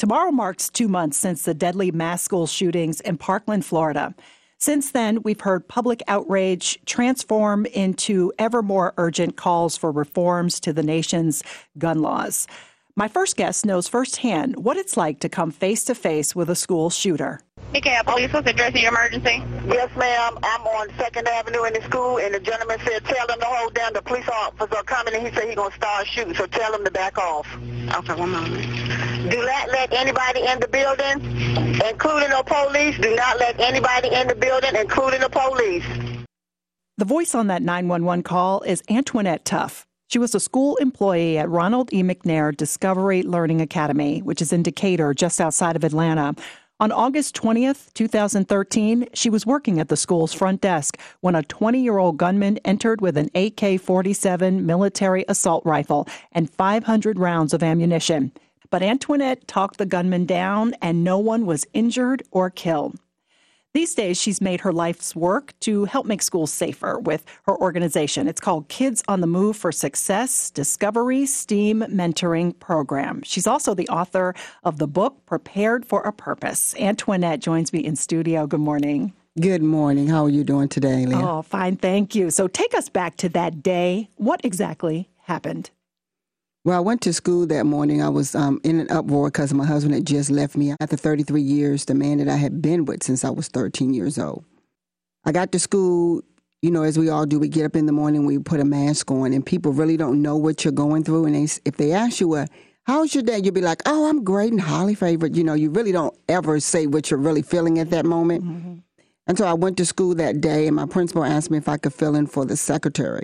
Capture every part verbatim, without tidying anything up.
Tomorrow marks two months since the deadly mass school shootings in Parkland, Florida. Since then, we've heard public outrage transform into ever more urgent calls for reforms to the nation's gun laws. My first guest knows firsthand what it's like to come face to face with a school shooter. P K L Police, what's addressing your emergency? Yes, ma'am. I'm on second Avenue in the school, and the gentleman said, tell them to hold down. The police officer are coming, and he said he's going to start shooting, so tell them to back off. Okay, one moment. Do not let anybody in the building, including the police. Do not let anybody in the building, including the police. The voice on that nine one one call is Antoinette Tuff. She was a school employee at Ronald E. McNair Discovery Learning Academy, which is in Decatur, just outside of Atlanta. On August twentieth, two thousand thirteen, she was working at the school's front desk when a twenty-year-old gunman entered with an A K forty-seven military assault rifle and five hundred rounds of ammunition. But Antoinette talked the gunman down, and no one was injured or killed. These days, she's made her life's work to help make schools safer with her organization. It's called Kids on the Move for Success Discovery STEAM Mentoring Program. She's also the author of the book Prepared for a Purpose. Antoinette joins me in studio. Good morning. Good morning. How are you doing today, Leah? Oh, fine. Thank you. So take us back to that day. What exactly happened? Well, I went to school that morning. I was um, in an uproar because my husband had just left me after thirty-three years, the man that I had been with since I was thirteen years old. I got to school, you know, as we all do, we get up in the morning, we put a mask on, and people really don't know what you're going through. And they, if they ask you, well, how's your day? You'll be like, oh, I'm great and highly favored. You know, you really don't ever say what you're really feeling at that moment. Mm-hmm. And so I went to school that day, and my principal asked me if I could fill in for the secretary.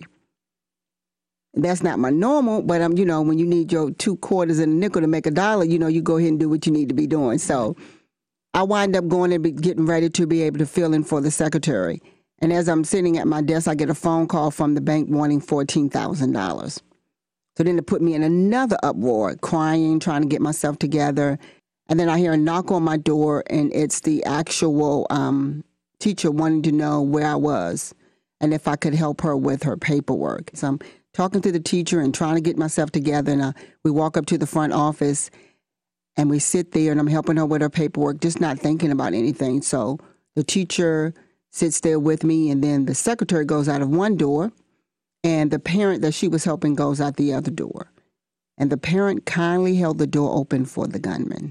That's not my normal, but um, you know, when you need your two quarters and a nickel to make a dollar, you know, you go ahead and do what you need to be doing. So I wind up going and be getting ready to be able to fill in for the secretary. And as I'm sitting at my desk, I get a phone call from the bank wanting fourteen thousand dollars. So then it put me in another uproar, crying, trying to get myself together. And then I hear a knock on my door, and it's the actual um, teacher wanting to know where I was and if I could help her with her paperwork. So I'm talking to the teacher and trying to get myself together. And uh, we walk up to the front office and we sit there, and I'm helping her with her paperwork, just not thinking about anything. So the teacher sits there with me, and then the secretary goes out of one door, and the parent that she was helping goes out the other door. And the parent kindly held the door open for the gunman,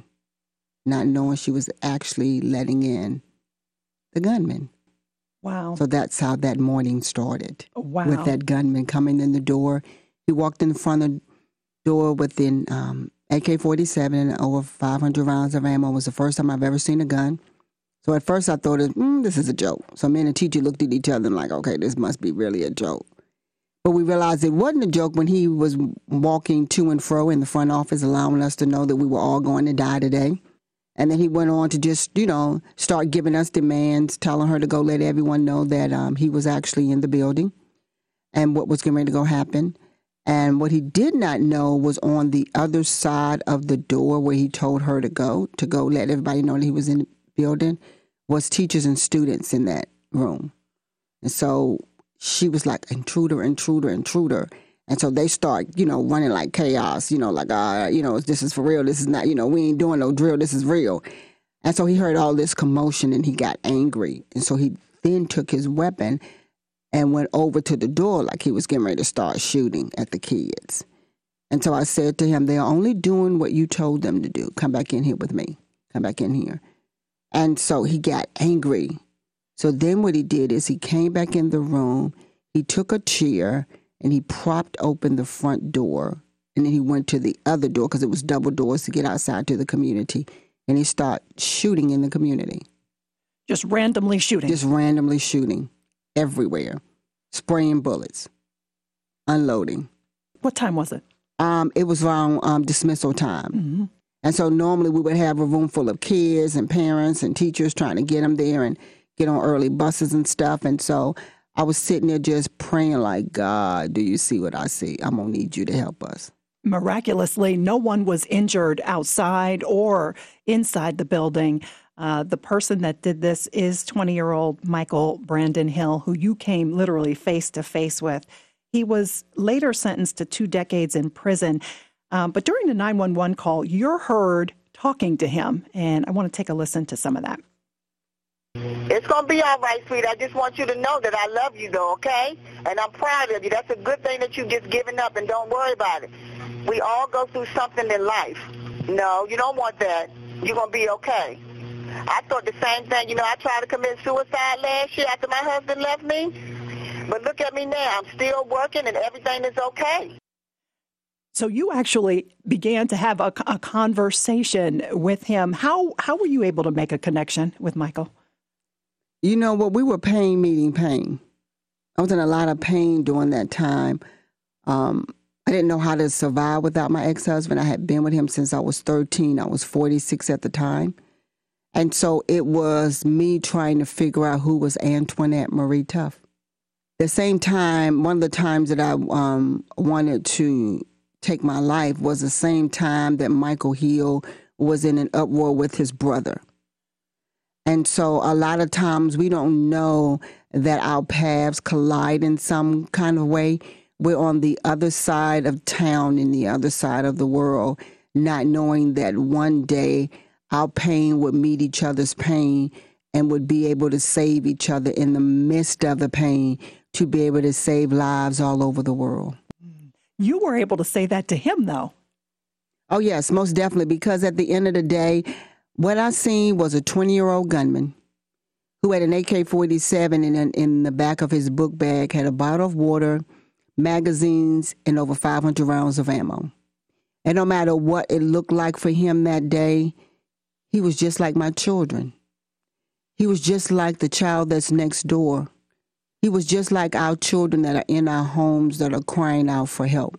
not knowing she was actually letting in the gunman. Wow. So that's how that morning started. Wow. With that gunman coming in the door. He walked in front of the door with an um, A K forty-seven and over five hundred rounds of ammo. It was the first time I've ever seen a gun. So at first I thought, mm, this is a joke. So me and the teacher looked at each other and like, okay, this must be really a joke. But we realized it wasn't a joke when he was walking to and fro in the front office, allowing us to know that we were all going to die today. And then he went on to just, you know, start giving us demands, telling her to go let everyone know that um, he was actually in the building and what was going to go happen. And what he did not know was on the other side of the door where he told her to go, to go let everybody know that he was in the building, was teachers and students in that room. And so she was like, intruder, intruder, intruder. And so they start, you know, running like chaos, you know, like, uh, you know, this is for real. This is not, you know, we ain't doing no drill. This is real. And so he heard all this commotion and he got angry. And so he then took his weapon and went over to the door like he was getting ready to start shooting at the kids. And so I said to him, they're only doing what you told them to do. Come back in here with me. Come back in here. And so he got angry. So then what he did is he came back in the room. He took a chair and he propped open the front door. And then he went to the other door because it was double doors to get outside to the community. And he started shooting in the community. Just randomly shooting? Just randomly shooting everywhere. Spraying bullets. Unloading. What time was it? Um, it was around um, dismissal time. Mm-hmm. And so normally we would have a room full of kids and parents and teachers trying to get them there and get on early buses and stuff. And so I was sitting there just praying like, God, do you see what I see? I'm going to need you to help us. Miraculously, no one was injured outside or inside the building. Uh, the person that did this is twenty-year-old Michael Brandon Hill, who you came literally face to face with. He was later sentenced to two decades in prison. Um, but during the nine one one call, you're heard talking to him. And I want to take a listen to some of that. It's going to be all right, sweet. I just want you to know that I love you, though, okay? And I'm proud of you. That's a good thing that you've just given up, and don't worry about it. We all go through something in life. No, you don't want that. You're going to be okay. I thought the same thing. You know, I tried to commit suicide last year after my husband left me. But look at me now. I'm still working, and everything is okay. So you actually began to have a, a conversation with him. How how were you able to make a connection with Michael? You know what? We were pain meeting pain. I was in a lot of pain during that time. Um, I didn't know how to survive without my ex-husband. I had been with him since I was thirteen. I was forty-six at the time. And so it was me trying to figure out who was Antoinette Marie Tough. The same time, one of the times that I um, wanted to take my life was the same time that Michael Hill was in an uproar with his brother. And so a lot of times we don't know that our paths collide in some kind of way. We're on the other side of town, in the other side of the world, not knowing that one day our pain would meet each other's pain and would be able to save each other in the midst of the pain, to be able to save lives all over the world. You were able to say that to him, though. Oh, yes, most definitely, because at the end of the day, what I seen was a twenty-year-old gunman who had an A K forty-seven in, in the back of his book bag, had a bottle of water, magazines, and over five hundred rounds of ammo. And no matter what it looked like for him that day, he was just like my children. He was just like the child that's next door. He was just like our children that are in our homes that are crying out for help.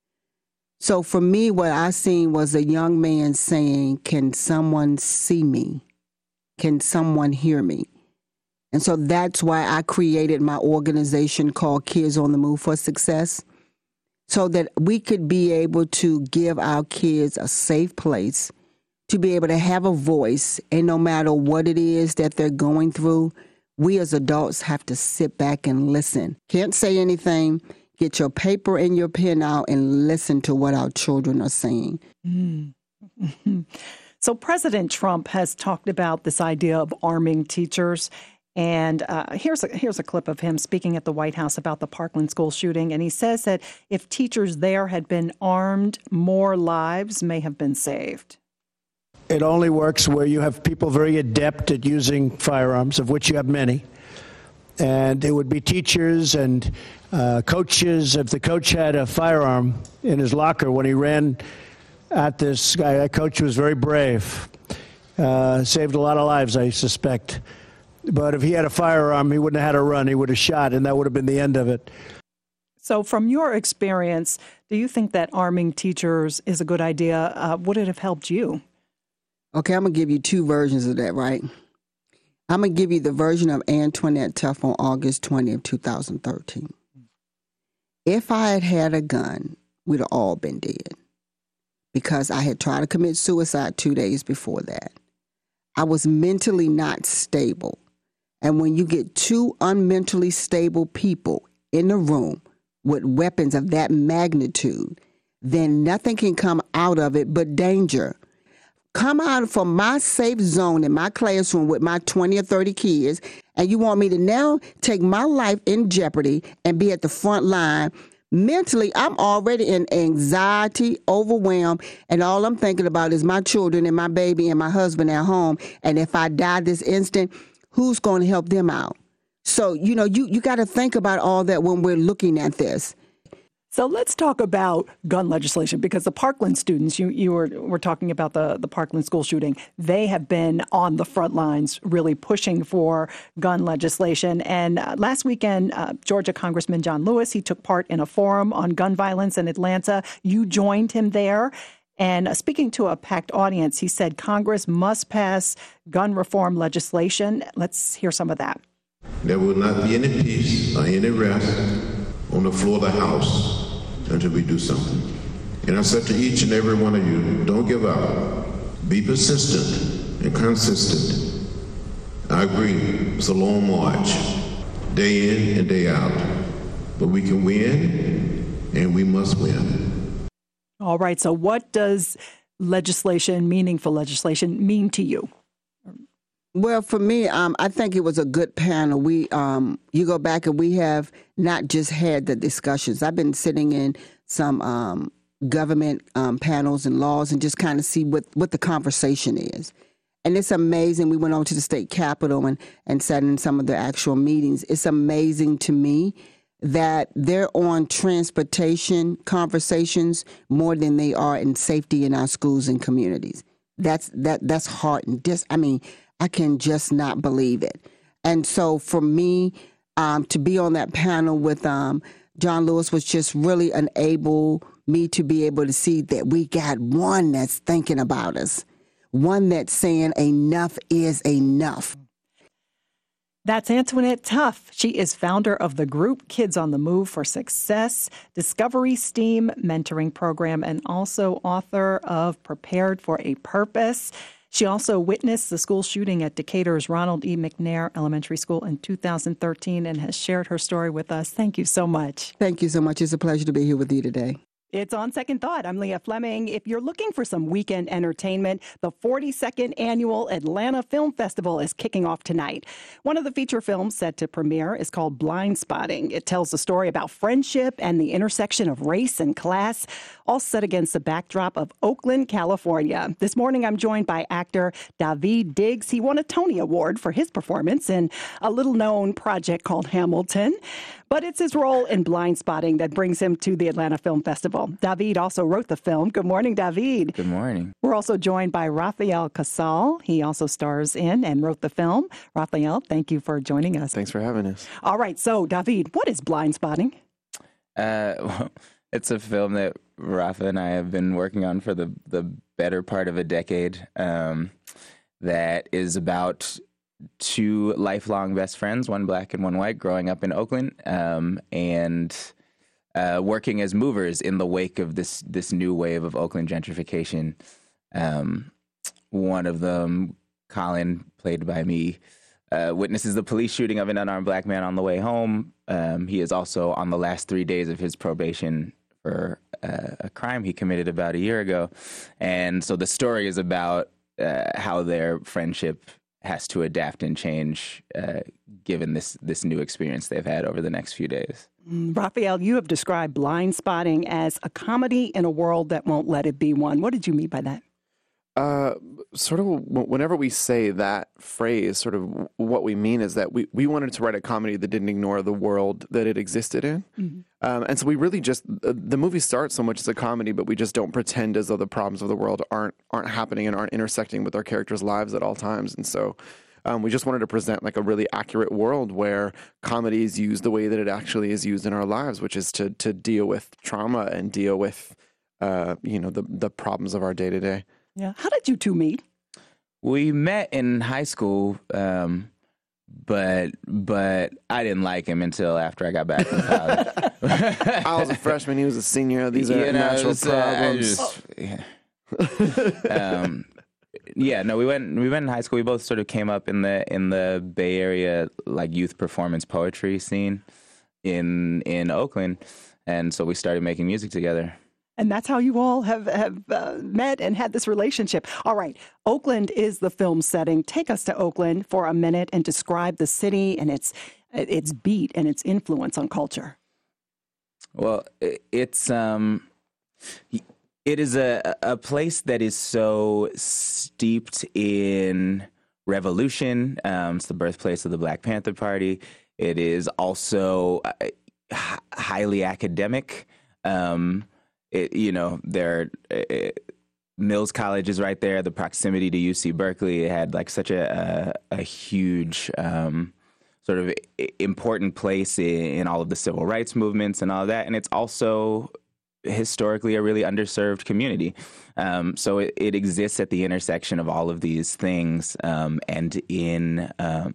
So for me, what I seen was a young man saying, can someone see me? Can someone hear me? And so that's why I created my organization called Kids on the Move for Success, so that we could be able to give our kids a safe place to be able to have a voice. And no matter what it is that they're going through, we as adults have to sit back and listen. Can't say anything. Get your paper and your pen out and listen to what our children are saying. Mm-hmm. So President Trump has talked about this idea of arming teachers. And uh, here's a, here's a clip of him speaking at the White House about the Parkland school shooting. And he says that if teachers there had been armed, more lives may have been saved. It only works where you have people very adept at using firearms, of which you have many. And it would be teachers and uh, coaches. If the coach had a firearm in his locker when he ran at this guy, that coach was very brave. Uh, saved a lot of lives, I suspect. But if he had a firearm, he wouldn't have had a run. He would have shot, and that would have been the end of it. So from your experience, do you think that arming teachers is a good idea? Uh, would it have helped you? Okay, I'm going to give you two versions of that, right? I'm going to give you the version of Antoinette Tough on August twentieth, two thousand thirteen. If I had had a gun, we'd have all been dead, because I had tried to commit suicide two days before that. I was mentally not stable. And when you get two unmentally stable people in the room with weapons of that magnitude, then nothing can come out of it but danger. Come out from my safe zone in my classroom with my twenty or thirty kids, and you want me to now take my life in jeopardy and be at the front line. Mentally, I'm already in anxiety, overwhelmed, and all I'm thinking about is my children and my baby and my husband at home. And if I die this instant, who's going to help them out? So, you know, you, you got to think about all that when we're looking at this. So let's talk about gun legislation, because the Parkland students, you, you were, were talking about the, the Parkland school shooting. They have been on the front lines really pushing for gun legislation. And uh, last weekend, uh, Georgia Congressman John Lewis, he took part in a forum on gun violence in Atlanta. You joined him there. And uh, speaking to a packed audience, he said Congress must pass gun reform legislation. Let's hear some of that. There will not be any peace or any rest on the floor of the House until we do something. And I said to each and every one of you, don't give up. Be persistent and consistent. I agree, it's a long march, day in and day out. But we can win, and we must win. All right, so what does legislation, meaningful legislation, mean to you? Well, for me, um, I think it was a good panel. We, um, you go back and we have not just had the discussions. I've been sitting in some um, government um, panels and laws and just kind of see what, what the conversation is. And it's amazing. We went on to the state capitol and, and sat in some of the actual meetings. It's amazing to me that they're on transportation conversations more than they are in safety in our schools and communities. That's that that's hard and just, I mean, I can just not believe it. And so for me, um, to be on that panel with um, John Lewis was just really enable me to be able to see that we got one that's thinking about us, one that's saying enough is enough. That's Antoinette Tuff. She is founder of the group Kids on the Move for Success, Discovery STEAM mentoring program, and also author of Prepared for a Purpose. She also witnessed the school shooting at Decatur's Ronald E. McNair Elementary School in two thousand thirteen and has shared her story with us. Thank you so much. Thank you so much. It's a pleasure to be here with you today. It's On Second Thought. I'm Leah Fleming. If you're looking for some weekend entertainment, the forty-second Annual Atlanta Film Festival is kicking off tonight. One of the feature films set to premiere is called Blind Spotting. It tells the story about friendship and the intersection of race and class, all set against the backdrop of Oakland, California. This morning, I'm joined by actor Daveed Diggs. He won a Tony Award for his performance in a little-known project called Hamilton. But it's his role in Blind Spotting that brings him to the Atlanta Film Festival. Daveed also wrote the film. Good morning, Daveed. Good morning. We're also joined by Rafael Casal. He also stars in and wrote the film. Rafael, thank you for joining us. Thanks for having us. All right, so Daveed, what is Blind Spotting? Uh, well, it's a film that Rafa and I have been working on for the, the better part of a decade um, that is about two lifelong best friends, one black and one white, growing up in Oakland, um, and uh, working as movers in the wake of this this new wave of Oakland gentrification. Um, one of them, Colin, played by me, uh, witnesses the police shooting of an unarmed black man on the way home. Um, he is also on the last three days of his probation for uh, a crime he committed about a year ago. And so the story is about uh, how their friendship has to adapt and change uh, given this this new experience they've had over the next few days. Mm, Rafael, you have described Blind Spotting as a comedy in a world that won't let it be one. What did you mean by that? Uh, sort of whenever we say that phrase, sort of what we mean is that we, we wanted to write a comedy that didn't ignore the world that it existed in. Mm-hmm. Um, and so we really just, the movie starts so much as a comedy, but we just don't pretend as though the problems of the world aren't aren't happening and aren't intersecting with our characters' lives at all times. And so um, we just wanted to present like a really accurate world where comedy is used the way that it actually is used in our lives, which is to to deal with trauma and deal with, uh, you know, the the problems of our day to day. Yeah. How did you two meet? We met in high school, um, but but I didn't like him until after I got back from college. I was a freshman; he was a senior. These are you know, natural was, problems. Uh, just, yeah. um, yeah, no, we went we went in high school. We both sort of came up in the in the Bay Area like youth performance poetry scene in in Oakland, and so we started making music together. And that's how you all have, have uh, met and had this relationship. All right. Oakland is the film setting. Take us to Oakland for a minute and describe the city and its its beat and its influence on culture. Well, it's um, it is a a place that is so steeped in revolution. Um, it's the birthplace of the Black Panther Party. It is also uh, h- highly academic. Um, It, you know, there, it, Mills College is right there. The proximity to U C Berkeley, it had like such a a, a huge um, sort of important place in, in all of the civil rights movements and all of that. And it's also historically a really underserved community. Um, so it, it exists at the intersection of all of these things, um, and in um,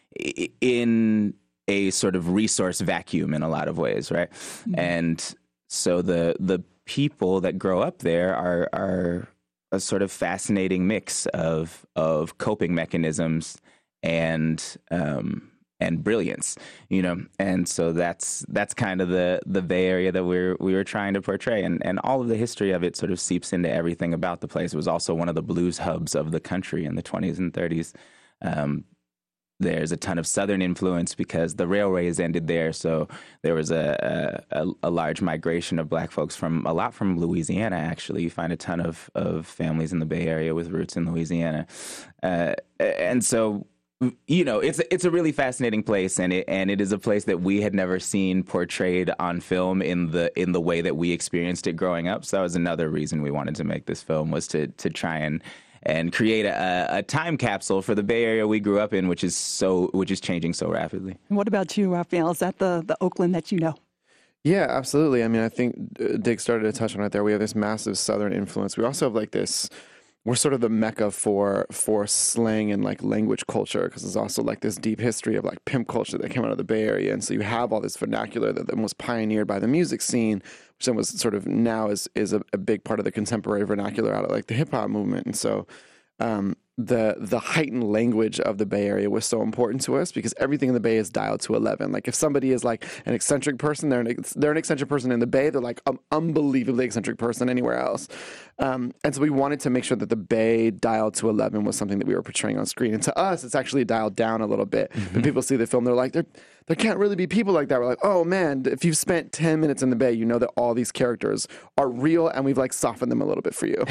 in a sort of resource vacuum in a lot of ways, right? Mm-hmm. And so the the people that grow up there are are a sort of fascinating mix of of coping mechanisms and um, and brilliance, you know, and so that's that's kind of the the Bay Area that we're we were trying to portray, and and all of the history of it sort of seeps into everything about the place. It was also one of the blues hubs of the country in the twenties and thirties. Um, there's a ton of Southern influence because the railways ended there, so there was a, a a large migration of Black folks from a lot from Louisiana. Actually, you find a ton of of families in the Bay Area with roots in Louisiana, uh, and so. You know, it's it's a really fascinating place, and it and it is a place that we had never seen portrayed on film in the in the way that we experienced it growing up. So that was another reason we wanted to make this film, was to to try and and create a, a time capsule for the Bay Area we grew up in, which is so which is changing so rapidly. And what about you, Raphael? Is that the the Oakland that you know? Yeah, absolutely. I mean, I think Dick started to touch on it there. We have this massive Southern influence. We also have like this. We're sort of the mecca for for slang and like language culture, because there's also like this deep history of like pimp culture that came out of the Bay Area, and so you have all this vernacular that then was pioneered by the music scene, which then was sort of now is is a, a big part of the contemporary vernacular out of like the hip hop movement, and so um, the the heightened language of the Bay Area was so important to us because everything in the Bay is dialed to eleven. Like if somebody is like an eccentric person, they're an, they're an eccentric person in the Bay. They're like an unbelievably eccentric person anywhere else. Um, and so we wanted to make sure that the Bay dialed to eleven was something that we were portraying on screen. And to us, it's actually dialed down a little bit. Mm-hmm. When people see the film, they're like, there there can't really be people like that. We're like, oh man, if you've spent ten minutes in the Bay, you know that all these characters are real, and we've like softened them a little bit for you.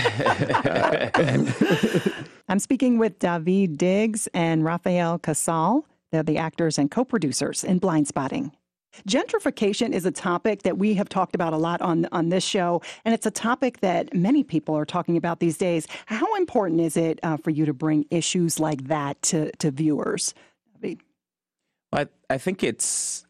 uh, I'm speaking with Daveed Diggs and Rafael Casal. They're the actors and co-producers in Blindspotting. Gentrification is a topic that we have talked about a lot on, on this show, and it's a topic that many people are talking about these days. How important is it uh, for you to bring issues like that to, to viewers? Well, I, I think it's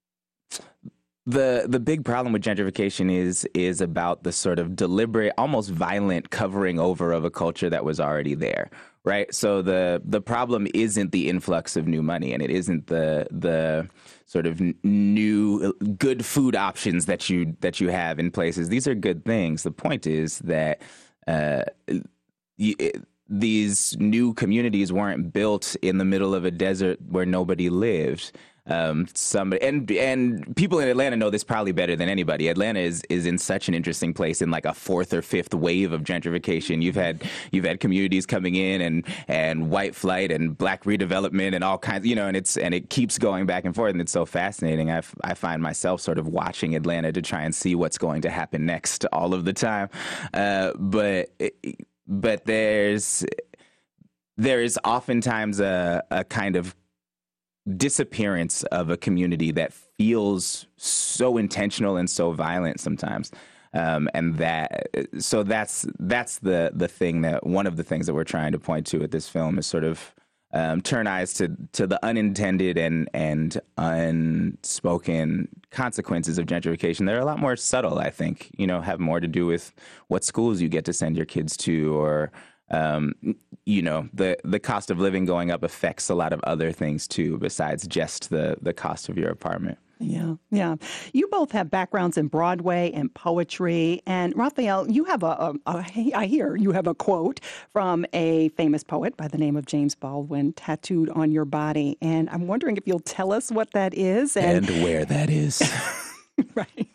the the big problem with gentrification is is about the sort of deliberate, almost violent covering over of a culture that was already there. Right. So the the problem isn't the influx of new money, and it isn't the the sort of new good food options that you that you have in places. These are good things. The point is that uh, you, it, these new communities weren't built in the middle of a desert where nobody lived. Um, somebody and and people in Atlanta know this probably better than anybody. Atlanta is is in such an interesting place in like a fourth or fifth wave of gentrification. You've had you've had communities coming in and and white flight and black redevelopment and all kinds, you know, and it's and it keeps going back and forth, and it's so fascinating. I I find myself sort of watching Atlanta to try and see what's going to happen next all of the time. Uh, but but there's there is oftentimes a a kind of disappearance of a community that feels so intentional and so violent sometimes. Um, and that, so that's, that's the, the thing that one of the things that we're trying to point to at this film is sort of, um, turn eyes to, to the unintended and, and unspoken consequences of gentrification. They're a lot more subtle, I think, you know, have more to do with what schools you get to send your kids to, or, Um, you know, the, the cost of living going up affects a lot of other things, too, besides just the, the cost of your apartment. Yeah, yeah. You both have backgrounds in Broadway and poetry. And Raphael, you have a, a, a, I hear you have a quote from a famous poet by the name of James Baldwin tattooed on your body. And I'm wondering if you'll tell us what that is. And, and where that is. Right.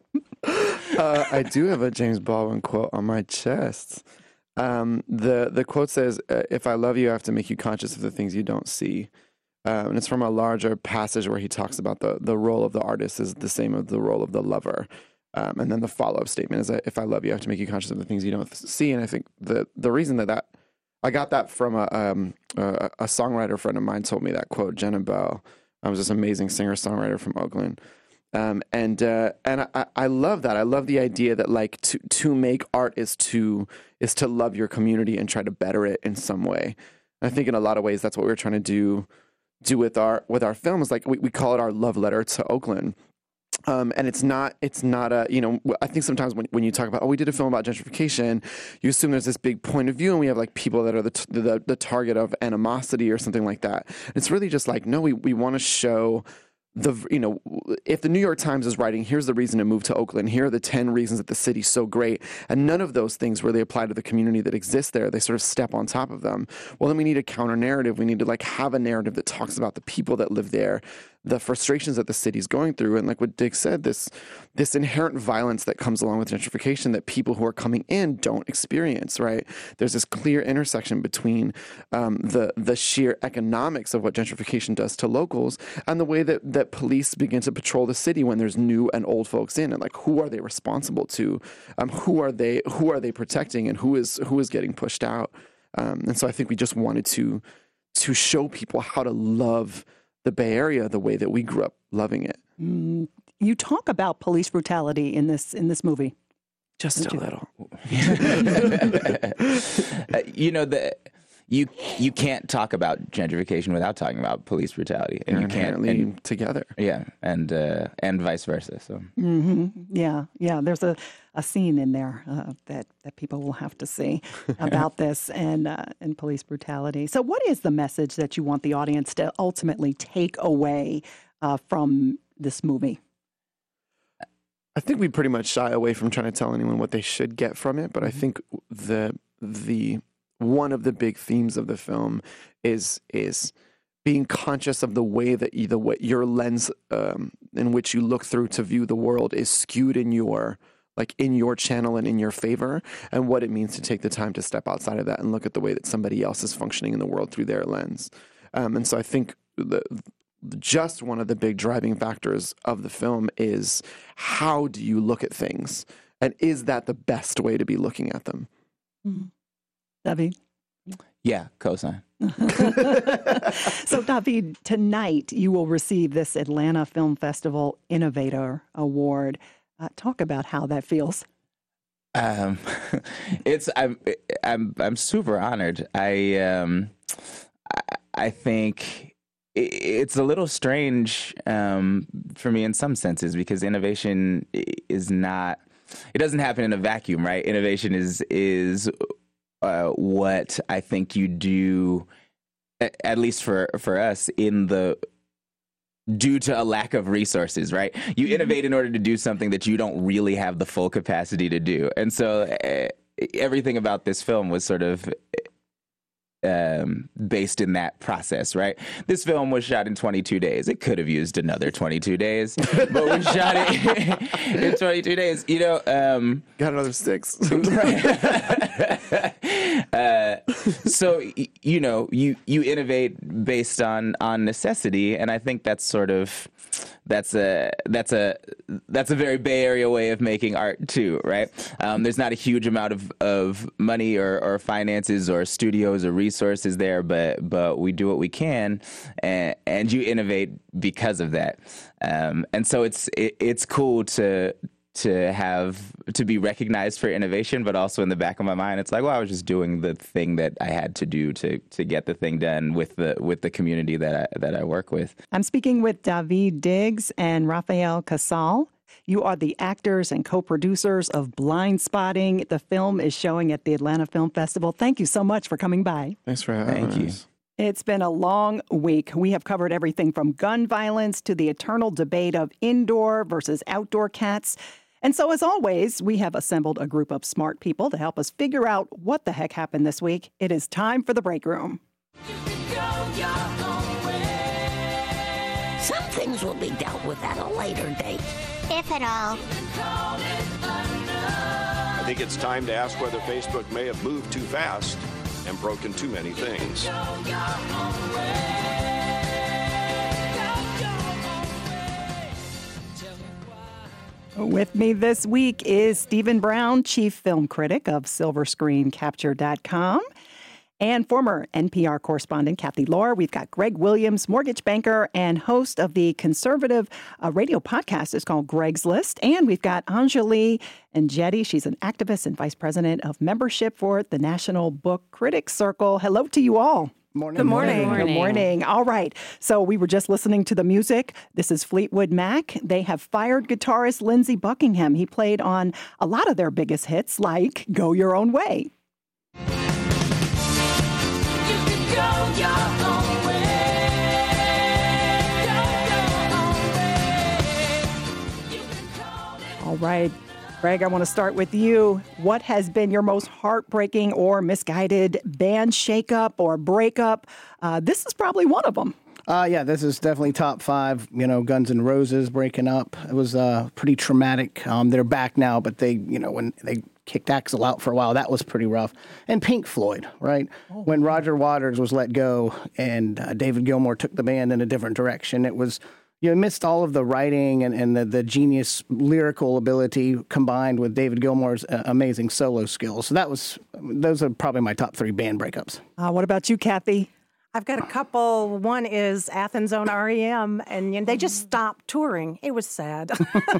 uh, I do have a James Baldwin quote on my chest. Um, the the quote says, uh, "If I love you, I have to make you conscious of the things you don't see." Um, and it's from a larger passage where he talks about the the role of the artist is the same as the role of the lover. Um, and then the follow up statement is that if I love you, I have to make you conscious of the things you don't see. And I think the the reason that that I got that from a um, a, a songwriter friend of mine told me that quote. Jenna Bell, I was this amazing singer songwriter from Oakland. Um, and uh, and I, I love that. I love the idea that like to to make art is to is to love your community and try to better it in some way. And I think in a lot of ways that's what we're trying to do do with our with our films. Like we, we call it our love letter to Oakland. Um, and it's not it's not a, you know, I think sometimes when when you talk about, oh, we did a film about gentrification, you assume there's this big point of view and we have like people that are the t- the, the target of animosity or something like that. It's really just like, no, we, we want to show the you know, if the New York Times is writing, here's the reason to move to Oakland, here are the ten reasons that the city's so great, and none of those things really apply to the community that exists there, they sort of step on top of them. Well, then we need a counter narrative. We need to like have a narrative that talks about the people that live there, the frustrations that the city's going through, and like what Dick said, this this inherent violence that comes along with gentrification that people who are coming in don't experience. Right? There's this clear intersection between um, the the sheer economics of what gentrification does to locals and the way that that police begin to patrol the city when there's new and old folks in, and like who are they responsible to, um, who are they who are they protecting, and who is who is getting pushed out. Um, and so I think we just wanted to to show people how to love the Bay Area the way that we grew up loving it. Mm, you talk about police brutality in this in this movie. Just a little. uh, you know, the you you can't talk about gentrification without talking about police brutality, and They're you can't inherently and, together. Yeah, and uh, and vice versa. So Mm-hmm. Yeah, yeah. There's a, a scene in there uh, that that people will have to see about this and uh, and police brutality. So, what is the message that you want the audience to ultimately take away uh, from this movie? I think we pretty much shy away from trying to tell anyone what they should get from it, but I think the the one of the big themes of the film is is being conscious of the way that either what your lens um, in which you look through to view the world is skewed in your like in your channel and in your favor, and what it means to take the time to step outside of that and look at the way that somebody else is functioning in the world through their lens. Um, and so I think the just one of the big driving factors of the film is how do you look at things, and is that the best way to be looking at them? Mm-hmm. David? yeah, cosign. So, David, tonight you will receive this Atlanta Film Festival Innovator Award. Uh, talk about how that feels. Um, it's I'm I'm I'm super honored. I um I, I think it's a little strange um, for me in some senses, because innovation is not. It doesn't happen in a vacuum, right? Innovation is is uh, what I think you do, at least for for us, in the due to a lack of resources, right? You innovate in order to do something that you don't really have the full capacity to do. And so uh, everything about this film was sort of um, based in that process, right? This film was shot in twenty-two days. It could have used another twenty-two days, but we shot it in twenty-two days. You know, um, got another six. Right. uh, so you know, you you innovate based on on necessity, and I think that's sort of that's a that's a that's a very Bay Area way of making art too, right? Um, there's not a huge amount of, of money or, or finances or studios or resources there, but but we do what we can, and, and you innovate because of that. Um, and so it's it, it's cool to to have to be recognized for innovation, but also in the back of my mind, it's like, well, I was just doing the thing that I had to do to to get the thing done with the with the community that I, that I work with. I'm speaking with David Diggs and Rafael Casal. You are the actors and co-producers of Blind Spotting. The film is showing at the Atlanta Film Festival. Thank you so much for coming by. Thanks for having Thank us. you. It's been a long week. We have covered everything from gun violence to the eternal debate of indoor versus outdoor cats. And so, as always, we have assembled a group of smart people to help us figure out what the heck happened this week. It is time for the break room. Some things will be dealt with at a later date. If at all. I think it's time to ask whether Facebook may have moved too fast and broken too many things. With me this week is Stephen Brown, chief film critic of silver screen capture dot com, and former N P R correspondent Kathy Lohr. We've got Greg Williams, mortgage banker and host of the conservative uh, radio podcast. It's called Greg's List. And we've got Anjali Enjeti. She's an activist and vice president of membership for the National Book Critics Circle. Hello to you all. Morning. Good morning. Good morning. Good morning. All right. So we were just listening to the music. This is Fleetwood Mac. They have fired guitarist Lindsey Buckingham. He played on a lot of their biggest hits like Go Your Own Way. You can go your own way. Go your own right. Greg, I want to start with you. What has been your most heartbreaking or misguided band shakeup or breakup? Uh, this is probably one of them. Uh, yeah, this is definitely top five. You know, Guns N' Roses breaking up. It was uh, pretty traumatic. Um, they're back now, but they, you know, when they kicked Axl out for a while, that was pretty rough. And Pink Floyd, right? Oh. When Roger Waters was let go and uh, David Gilmour took the band in a different direction, it was, you missed all of the writing and, and the, the genius lyrical ability combined with David Gilmour's uh, amazing solo skills. So that was, those are probably my top three band breakups. Uh, what about you, Kathy? I've got a couple. One is Athens' own R E M, and you know, they just stopped touring. It was sad.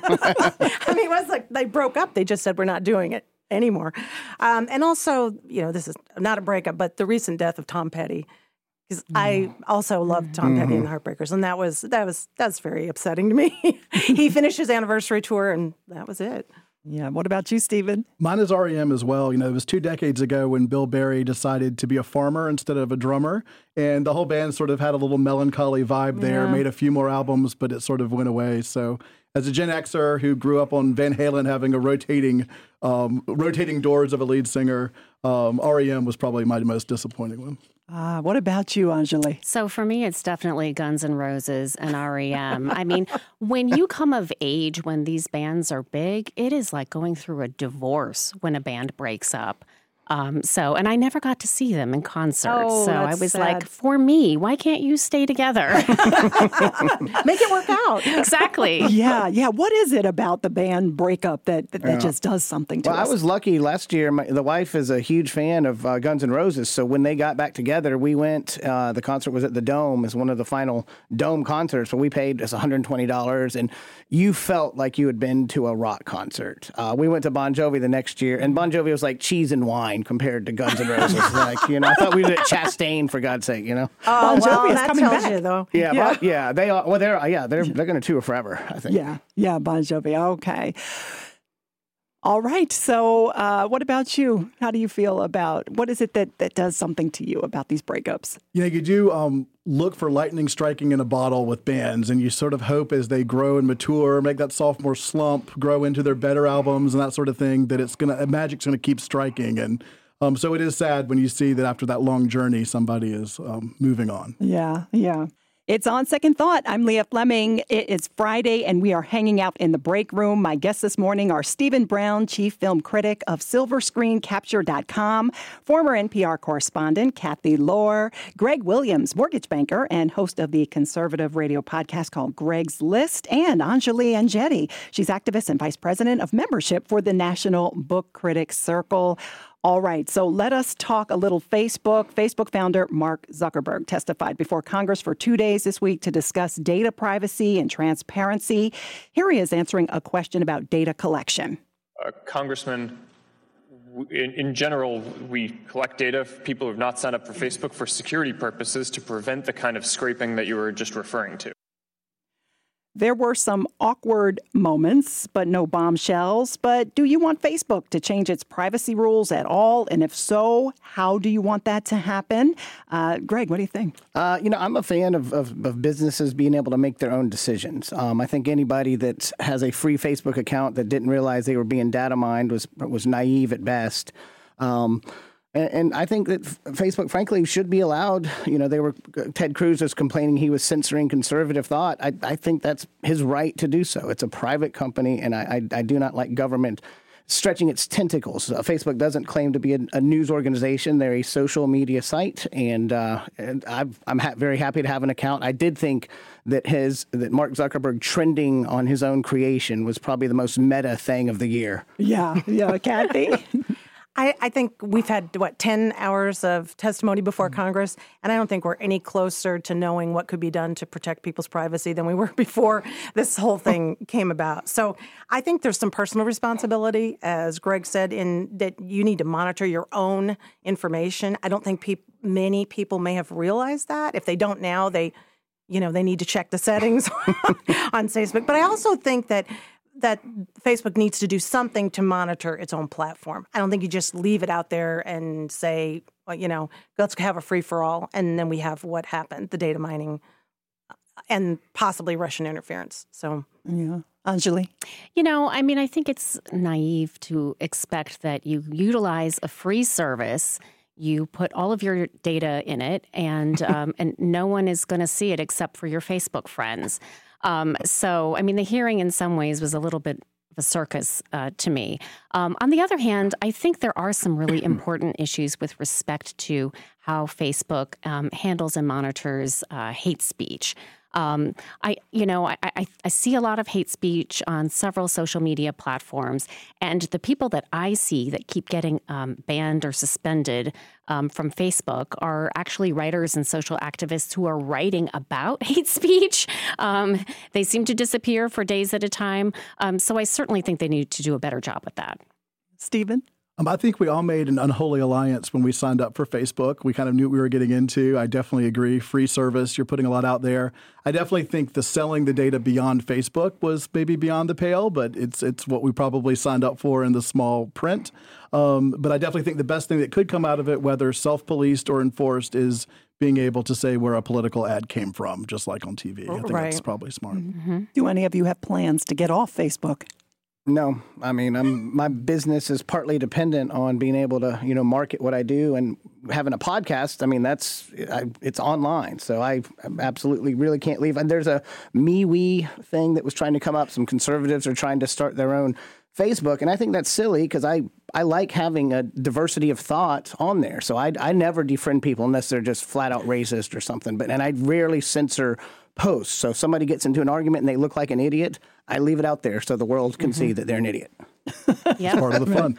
I mean, it was like they broke up. They just said, we're not doing it anymore. Um, and also, you know, this is not a breakup, but the recent death of Tom Petty. Because mm. I also loved Tom mm-hmm. Petty and the Heartbreakers, and that was that was that's very upsetting to me. He finished his anniversary tour, and that was it. Yeah. What about you, Stephen? Mine is R E M as well. You know, it was two decades ago when Bill Berry decided to be a farmer instead of a drummer. And the whole band sort of had a little melancholy vibe there, yeah. made a few more albums, but it sort of went away. So as a Gen Xer who grew up on Van Halen having a rotating um, rotating doors of a lead singer, um, R E M was probably my most disappointing one. Uh, what about you, Anjali? So for me, it's definitely Guns N' Roses and R E M. I mean, when you come of age, when these bands are big, it is like going through a divorce when a band breaks up. Um, so, and I never got to see them in concert. Oh, so I was sad. like, for me, why can't you stay together? Make it work out. Exactly. Yeah, yeah. What is it about the band breakup that that, that Yeah. just does something to Well, us? I was lucky last year. My, the wife is a huge fan of uh, Guns N' Roses, so when they got back together, we went. Uh, the concert was at the Dome. It's one of the final Dome concerts. So we paid us one hundred twenty dollars, and you felt like you had been to a rock concert. Uh, we went to Bon Jovi the next year, and Bon Jovi was like cheese and wine compared to Guns N' Roses. Like, you know, I thought we were at Chastain, for God's sake, you know. Oh, Bon Jovi well, is that coming tells back. you, though. Yeah, Yeah. But, yeah, they are. Well, they're yeah, they're they're going to tour forever, I think. Yeah, yeah, Bon Jovi. Okay. All right. So, uh, what about you? How do you feel about what is it that that does something to you about these breakups? You know, you do um, look for lightning striking in a bottle with bands, and you sort of hope as they grow and mature, make that sophomore slump, grow into their better albums and that sort of thing, that it's gonna magic's gonna keep striking. And um, so it is sad when you see that after that long journey, somebody is um, moving on. Yeah, yeah. It's On Second Thought. I'm Leah Fleming. It is Friday, and we are hanging out in the break room. My guests this morning are Stephen Brown, chief film critic of Silver Screen Capture dot com, former N P R correspondent Kathy Lohr, Greg Williams, mortgage banker and host of the conservative radio podcast called Greg's List, and Anjali Enjeti. She's activist and vice president of membership for the National Book Critics Circle. All right, so let us talk a little Facebook. Facebook founder Mark Zuckerberg testified before Congress for two days this week to discuss data privacy and transparency. Here he is answering a question about data collection. Uh, Congressman, in, in general, we collect data of people who have not signed up for Facebook for security purposes to prevent the kind of scraping that you were just referring to. There were some awkward moments, but no bombshells. But do you want Facebook to change its privacy rules at all? And if so, how do you want that to happen? Uh, Greg, what do you think? Uh, you know, I'm a fan of, of, of businesses being able to make their own decisions. Um, I think anybody that has a free Facebook account that didn't realize they were being data mined was was naive at best. Um, And, and I think that Facebook, frankly, should be allowed. You know, they were Ted Cruz was complaining he was censoring conservative thought. I, I think that's his right to do so. It's a private company, and I, I, I do not like government stretching its tentacles. Uh, Facebook doesn't claim to be a, a news organization. They're a social media site, and, uh, and I've, I'm ha- very happy to have an account. I did think that his that Mark Zuckerberg trending on his own creation was probably the most meta thing of the year. Yeah, yeah, Kathy. I, I think we've had, what, ten hours of testimony before mm-hmm. Congress, and I don't think we're any closer to knowing what could be done to protect people's privacy than we were before this whole thing came about. So I think there's some personal responsibility, as Greg said, in that you need to monitor your own information. I don't think peop- many people may have realized that. If they don't now, they, you know, they need to check the settings on Facebook. But I also think that that Facebook needs to do something to monitor its own platform. I don't think you just leave it out there and say, well, you know, let's have a free-for-all, and then we have what happened, the data mining and possibly Russian interference. So, yeah. Anjali? You know, I mean, I think it's naive to expect that you utilize a free service, you put all of your data in it, and um, and no one is going to see it except for your Facebook friends. Um, so, I mean, the hearing in some ways was a little bit of a circus uh, to me. Um, on the other hand, I think there are some really important issues with respect to how Facebook um, handles and monitors uh, hate speech. Um, I, you know, I, I, I see a lot of hate speech on several social media platforms, and the people that I see that keep getting um, banned or suspended um, from Facebook are actually writers and social activists who are writing about hate speech. Um, they seem to disappear for days at a time. Um, so I certainly think they need to do a better job with that. Stephen? Um, I think we all made an unholy alliance when we signed up for Facebook. We kind of knew what we were getting into. I definitely agree. Free service, you're putting a lot out there. I definitely think the selling the data beyond Facebook was maybe beyond the pale, but it's it's what we probably signed up for in the small print. Um, but I definitely think the best thing that could come out of it, whether self-policed or enforced, is being able to say where a political ad came from, just like on T V. I think Right. that's probably smart. Mm-hmm. Do any of you have plans to get off Facebook? No, I mean, I'm, my business is partly dependent on being able to, you know, market what I do, and having a podcast. I mean, that's I, it's online, so I absolutely really can't leave. And there's a MeWe thing that was trying to come up. Some conservatives are trying to start their own Facebook, and I think that's silly because I I like having a diversity of thought on there. So I I never defriend people unless they're just flat out racist or something. But and I rarely censor posts. So if somebody gets into an argument and they look like an idiot, I leave it out there so the world can mm-hmm. see that they're an idiot. Yeah, part of the fun.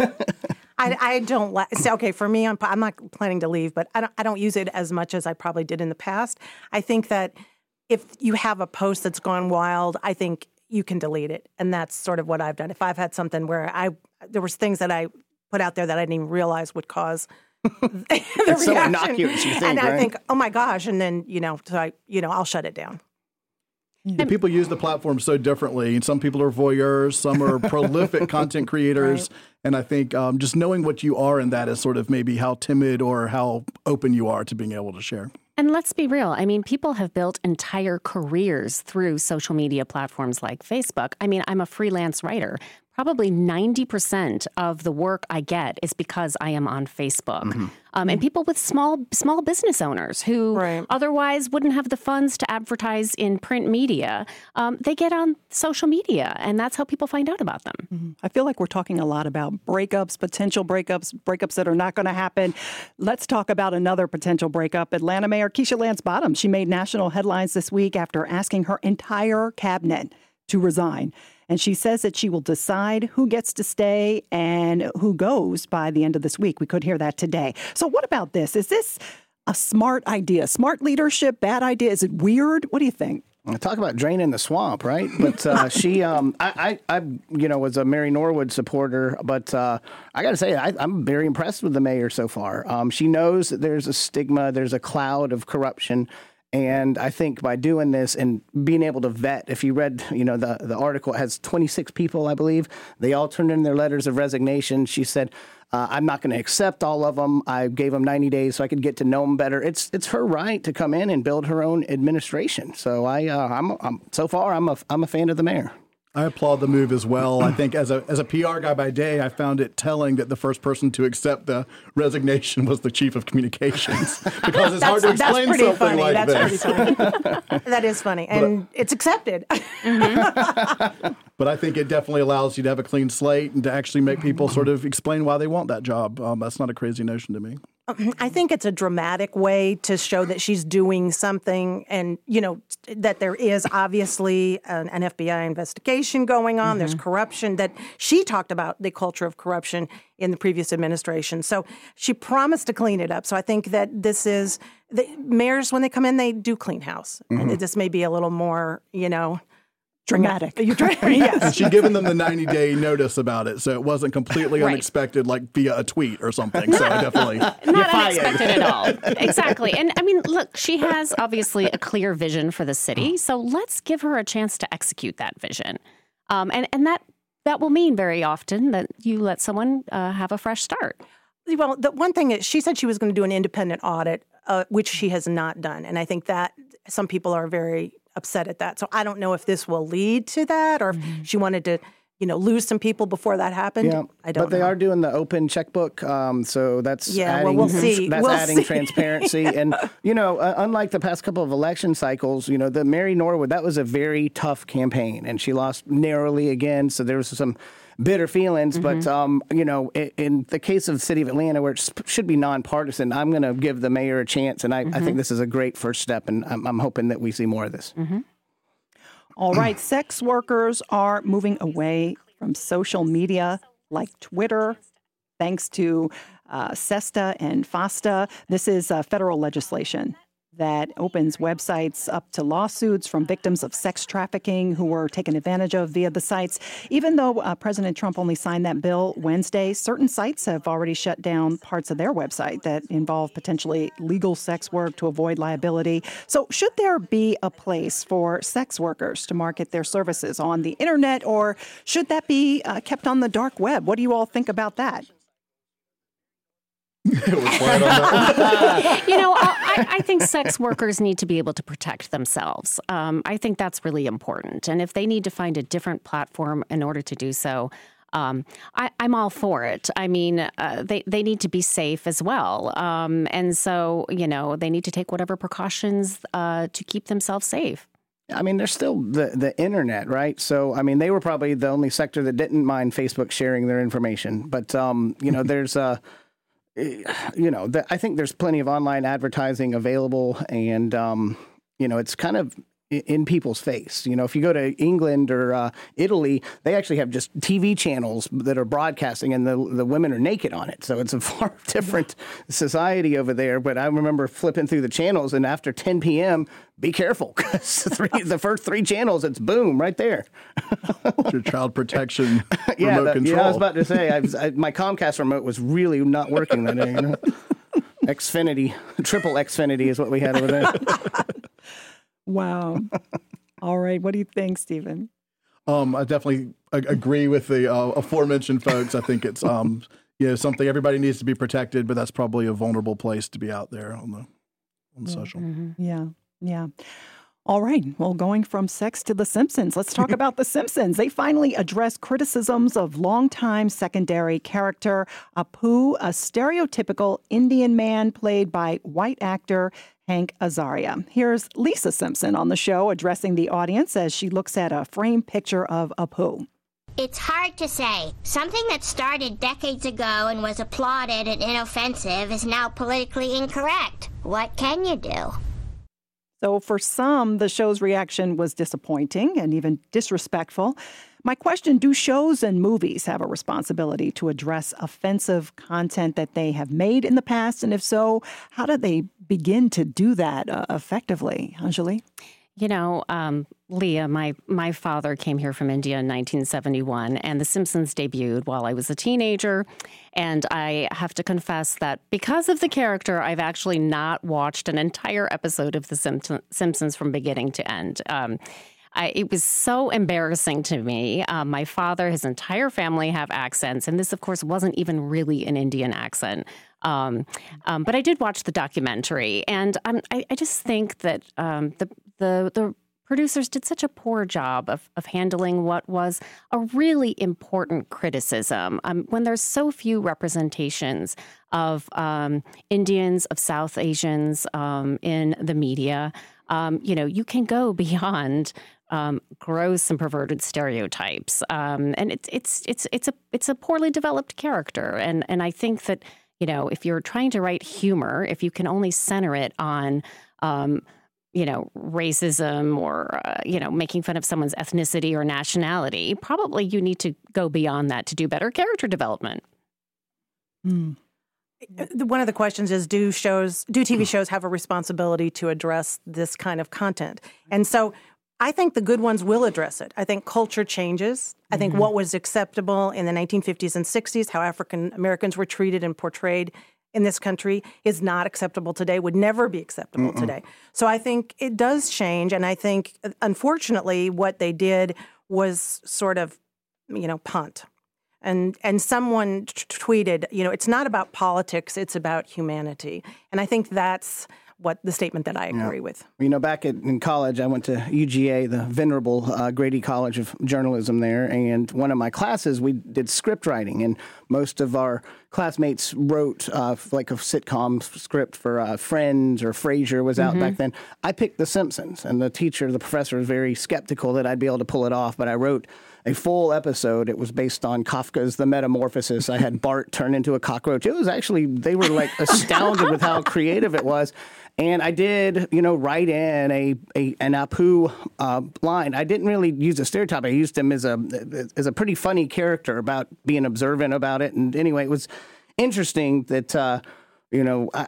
I, I don't like. So, okay, for me, I'm, I'm not planning to leave, but I don't. I don't use it as much as I probably did in the past. I think that if you have a post that's gone wild, I think you can delete it, and that's sort of what I've done. If I've had something where I there was things that I put out there that I didn't even realize would cause the it's reaction, so innocuous, you think, and I right? think, oh my gosh, and then you know, so I, you know, I'll shut it down. And people use the platform so differently. Some people are voyeurs, some are prolific content creators. Right. And I think um, just knowing what you are in that is sort of maybe how timid or how open you are to being able to share. And let's be real. I mean, people have built entire careers through social media platforms like Facebook. I mean, I'm a freelance writer. Probably ninety percent of the work I get is because I am on Facebook. Mm-hmm. Um, and people with small small business owners who right. otherwise wouldn't have the funds to advertise in print media, um, they get on social media, and that's how people find out about them. Mm-hmm. I feel like we're talking a lot about breakups, potential breakups, breakups that are not going to happen. Let's talk about another potential breakup. Atlanta Mayor Keisha Lance Bottoms, she made national headlines this week after asking her entire cabinet to resign. And she says that she will decide who gets to stay and who goes by the end of this week. We could hear that today. So what about this? Is this a smart idea? Smart leadership? Bad idea? Is it weird? What do you think? Talk about draining the swamp, right? But uh, she, um, I, I, I, you know, was a Mary Norwood supporter, but uh, I got to say, I, I'm very impressed with the mayor so far. Um, she knows that there's a stigma, there's a cloud of corruption. And I think by doing this and being able to vet, if you read, you know, the, the article, it has twenty-six people, I believe. They all turned in their letters of resignation. She said, uh, I'm not going to accept all of them. I gave them ninety days so I could get to know them better. It's it's her right to come in and build her own administration. So I, uh, I'm, I'm so far, I'm a, I'm a fan of the mayor. I applaud the move as well. I think as a as a P R guy by day, I found it telling that the first person to accept the resignation was the chief of communications, because it's hard to explain something funny. like that's this. Pretty funny. That is funny, and but, it's accepted. Mm-hmm. But I think it definitely allows you to have a clean slate and to actually make people sort of explain why they want that job. Um, that's not a crazy notion to me. I think it's a dramatic way to show that she's doing something, and, you know, that there is obviously an, an F B I investigation going on. Mm-hmm. There's corruption, that she talked about the culture of corruption in the previous administration. So she promised to clean it up. So I think that this is, the mayors, when they come in, they do clean house. Mm-hmm. And this may be a little more, you know, dramatic. Yes. And she'd given them the ninety-day notice about it, so it wasn't completely right. unexpected, like via a tweet or something. So I definitely not unexpected at all. Exactly. And I mean, look, she has obviously a clear vision for the city, so let's give her a chance to execute that vision. Um, and and that that will mean very often that you let someone uh, have a fresh start. Well, the one thing is, she said she was going to do an independent audit, uh, which she has not done, and I think that some people are very upset at that. So I don't know if this will lead to that or Mm-hmm. if she wanted to, you know, lose some people before that happened. Yeah, I don't but they know. are doing the open checkbook, um, so that's Yeah, adding, well, we'll see. That's We'll adding see. transparency. And you know, uh, unlike the past couple of election cycles, you know, the Mary Norwood, that was a very tough campaign, and she lost narrowly again. So there was some bitter feelings. Mm-hmm. But um, you know, in, in the case of the city of Atlanta, where it should be nonpartisan, I'm going to give the mayor a chance, and I, Mm-hmm. I think this is a great first step, and I'm, I'm hoping that we see more of this. Mm-hmm. All right, sex workers are moving away from social media like Twitter, thanks to uh, SESTA and FOSTA. This is uh, federal legislation that opens websites up to lawsuits from victims of sex trafficking who were taken advantage of via the sites. Even though uh, President Trump only signed that bill Wednesday, certain sites have already shut down parts of their website that involve potentially legal sex work to avoid liability. So should there be a place for sex workers to market their services on the internet, or should that be uh, kept on the dark web? What do you all think about that? You know, I, I think sex workers need to be able to protect themselves. Um, I think that's really important. And if they need to find a different platform in order to do so, um, I, I'm all for it. I mean, uh, they, they need to be safe as well. Um, and so, you know, they need to take whatever precautions uh, to keep themselves safe. I mean, there's still the, the internet, right? So, I mean, they were probably the only sector that didn't mind Facebook sharing their information. But, um, you know, there's a... You know, the, I think there's plenty of online advertising available, and um, you know, it's kind of in people's face. You know, if you go to England or uh, Italy, they actually have just T V channels that are broadcasting, and the the women are naked on it. So it's a far different society over there. But I remember flipping through the channels, and after ten p.m., be careful, because the first three channels, it's boom right there. Your child protection yeah, remote the, control. yeah, I was about to say, I was, I, my Comcast remote was really not working that day. You know? Xfinity, triple Xfinity is what we had over there. Wow. All right. What do you think, Stephen? Um, I definitely ag- agree with the uh, aforementioned folks. I think it's um, you know, something everybody needs to be protected, but that's probably a vulnerable place to be out there on the on the social. Mm-hmm. Yeah. Yeah. All right. Well, going from sex to The Simpsons, let's talk about The Simpsons. They finally addressed criticisms of longtime secondary character Apu, a stereotypical Indian man played by white actor Hank Azaria. Here's Lisa Simpson on the show addressing the audience as she looks at a framed picture of Apu. It's hard to say. Something that started decades ago and was applauded and inoffensive is now politically incorrect. What can you do? So for some, the show's reaction was disappointing and even disrespectful. My question, do shows and movies have a responsibility to address offensive content that they have made in the past? And if so, how do they begin to do that uh, effectively? Anjali? You know, um, Leah, my, my father came here from India in nineteen seventy-one, and The Simpsons debuted while I was a teenager. And I have to confess that because of the character, I've actually not watched an entire episode of The Simpsons from beginning to end. Um, I, it was so embarrassing to me. Um, my father, his entire family have accents, and this, of course, wasn't even really an Indian accent. Um, um, but I did watch the documentary, and um, I, I just think that um, the the the producers did such a poor job of, of handling what was a really important criticism. Um, when there's so few representations of um, Indians, of South Asians um, in the media, um, you know, you can go beyond um, gross and perverted stereotypes, um, and it's it's it's it's a it's a poorly developed character, and and I think that, you know, if you're trying to write humor, if you can only center it on, um, you know, racism or, uh, you know, making fun of someone's ethnicity or nationality, probably you need to go beyond that to do better character development. Mm. One of the questions is, do shows, do T V shows have a responsibility to address this kind of content? And so I think the good ones will address it. I think culture changes. I think mm-hmm. what was acceptable in the nineteen fifties and sixties, how African Americans were treated and portrayed in this country, is not acceptable today, would never be acceptable Mm-mm. today. So I think it does change. And I think, unfortunately, what they did was sort of, you know, punt. And and someone t- tweeted, you know, it's not about politics, it's about humanity. And I think that's what the statement that I agree yeah. with. You know, back at, in college, I went to U G A, the venerable uh, Grady College of Journalism there, and one of my classes, we did script writing, and most of our classmates wrote uh, like a sitcom script for uh, Friends or Frasier was out mm-hmm. back then. I picked The Simpsons, and the teacher, the professor, was very skeptical that I'd be able to pull it off, but I wrote a full episode. It was based on Kafka's The Metamorphosis. I had Bart turn into a cockroach. It was actually, they were like astounded with how creative it was. And I did, you know, write in a, a an Apu uh, line. I didn't really use a stereotype. I used him as a as a pretty funny character about being observant about it. And anyway, it was interesting that, uh, you know, I,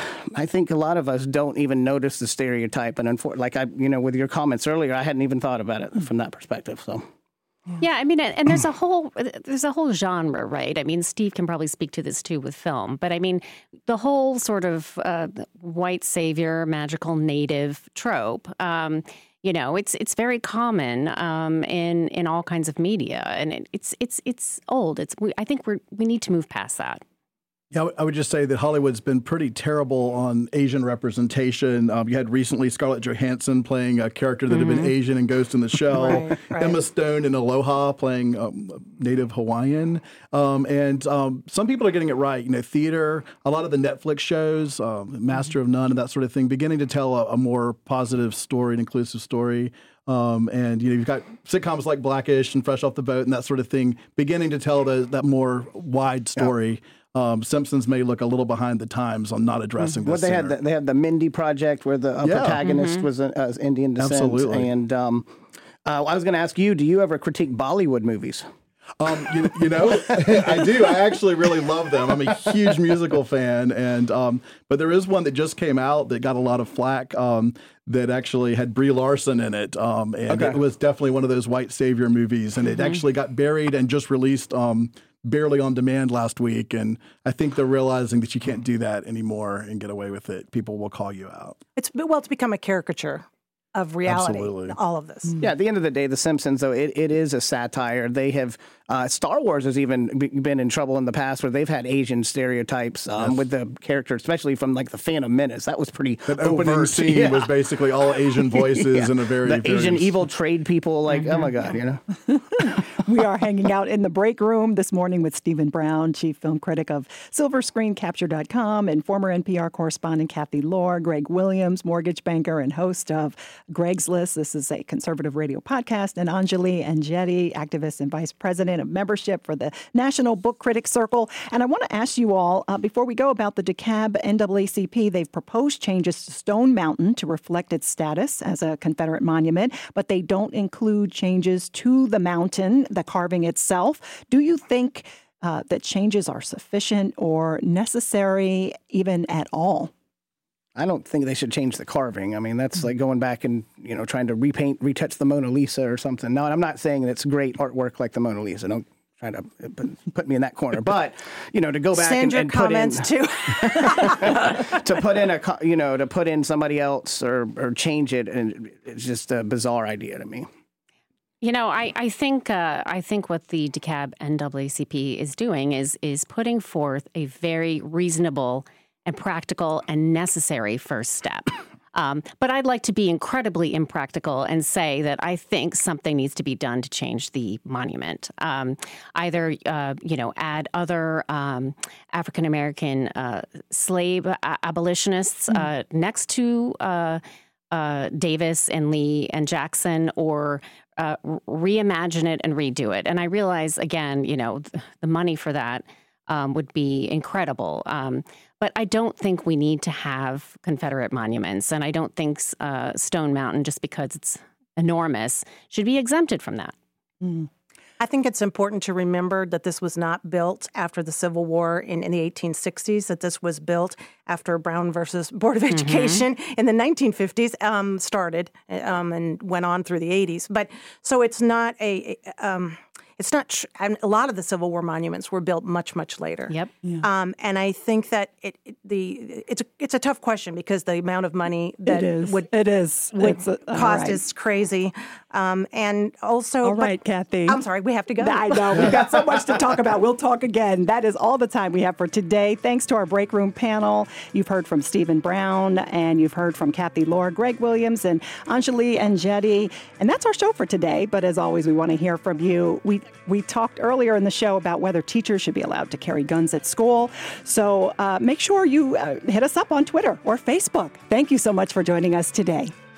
I think a lot of us don't even notice the stereotype. And unfor- like I, you know, with your comments earlier, I hadn't even thought about it from that perspective. So. Yeah, I mean, and there's a whole there's a whole genre, right? I mean, Steve can probably speak to this too with film, but I mean, the whole sort of uh, white savior, magical native trope. Um, you know, it's it's very common um, in in all kinds of media, and it, it's it's it's old. It's we, I think we we need to move past that. Yeah, I would just say that Hollywood's been pretty terrible on Asian representation. Um, you had recently Scarlett Johansson playing a character that mm-hmm. had been Asian in Ghost in the Shell, right, right. Emma Stone in Aloha playing um, Native Hawaiian. Um, and um, some people are getting it right. You know, theater, a lot of the Netflix shows, um, Master of None and that sort of thing, beginning to tell a, a more positive story, an inclusive story. Um, and, you know, you've got sitcoms like Blackish and Fresh Off the Boat and that sort of thing, beginning to tell the, that more wide story. Yeah. Um, Simpsons may look a little behind the times on not addressing mm-hmm. this. Well, they had the, they had the Mindy Project where the uh, yeah. protagonist mm-hmm. was uh, uh, Indian descent. Absolutely. And um, uh, I was going to ask you, do you ever critique Bollywood movies? Um, you, you know, I do. I actually really love them. I'm a huge musical fan, and um, but there is one that just came out that got a lot of flack. Um, that actually had Brie Larson in it, um, and okay. it was definitely one of those white savior movies, and mm-hmm. it actually got buried and just released um, barely on demand last week. And I think they're realizing that you can't do that anymore and get away with it. People will call you out. It's well, it's become a caricature of reality. Absolutely. All of this. Yeah, at the end of the day, The Simpsons, though, it, it is a satire. They have, uh, Star Wars has even been in trouble in the past where they've had Asian stereotypes um, yes. with the character, especially from like the Phantom Menace. That was pretty That overt. opening scene yeah. was basically all Asian voices yeah. in a very, the very... Asian evil trade people, like, mm-hmm. oh my God, you know. We are hanging out in the break room this morning with Stephen Brown, chief film critic of silver screen capture dot com, and former N P R correspondent Kathy Lohr, Greg Williams, mortgage banker and host of Greg's List. This is a conservative radio podcast, and Anjali Enjeti, activist and vice president of membership for the National Book Critics Circle. And I want to ask you all, uh, before we go, about the DeKalb N double A C P. They've proposed changes to Stone Mountain to reflect its status as a Confederate monument, but they don't include changes to the mountain, the carving itself. Do you think uh, that changes are sufficient or necessary even at all? I don't think they should change the carving. I mean, that's like going back and, you know, trying to repaint, retouch the Mona Lisa or something. No, I'm not saying that it's great artwork like the Mona Lisa. Don't try to put me in that corner. But, you know, to go back and, and put in... too. to put in a, you know, to put in somebody else or, or change it, and it's just a bizarre idea to me. You know, I, I think uh, I think what the DeKalb N double A C P is doing is is putting forth a very reasonable and practical and necessary first step. Um, but I'd like to be incredibly impractical and say that I think something needs to be done to change the monument. Um, either, uh, you know, add other um, African-American uh, slave abolitionists mm-hmm. uh, next to uh, uh, Davis and Lee and Jackson, or uh, reimagine it and redo it. And I realize, again, you know, th- the money for that um, would be incredible. Um, But I don't think we need to have Confederate monuments, and I don't think uh, Stone Mountain, just because it's enormous, should be exempted from that. Mm. I think it's important to remember that this was not built after the Civil War in, in the eighteen sixties, that this was built after Brown versus Board of Education mm-hmm. in the nineteen fifties um, started um, and went on through the eighties. But so it's not a... Um, it's not. Tr- and a lot of the Civil War monuments were built much, much later. Yep. Yeah. Um, and I think that it, it the it's a it's a tough question because the amount of money that It is. would It is. would It's a- all cost right. is crazy. Um, and also, All but- right, Kathy. I'm sorry, we have to go. I know. We've got so much to talk about. We'll talk again. That is all the time we have for today. Thanks to our break room panel. You've heard from Stephen Brown, and you've heard from Kathy Lohr, Greg Williams, and Anjali and Jetty. And that's our show for today. But as always, we want to hear from you. We we talked earlier in the show about whether teachers should be allowed to carry guns at school. So uh, make sure you uh, hit us up on Twitter or Facebook. Thank you so much for joining us today.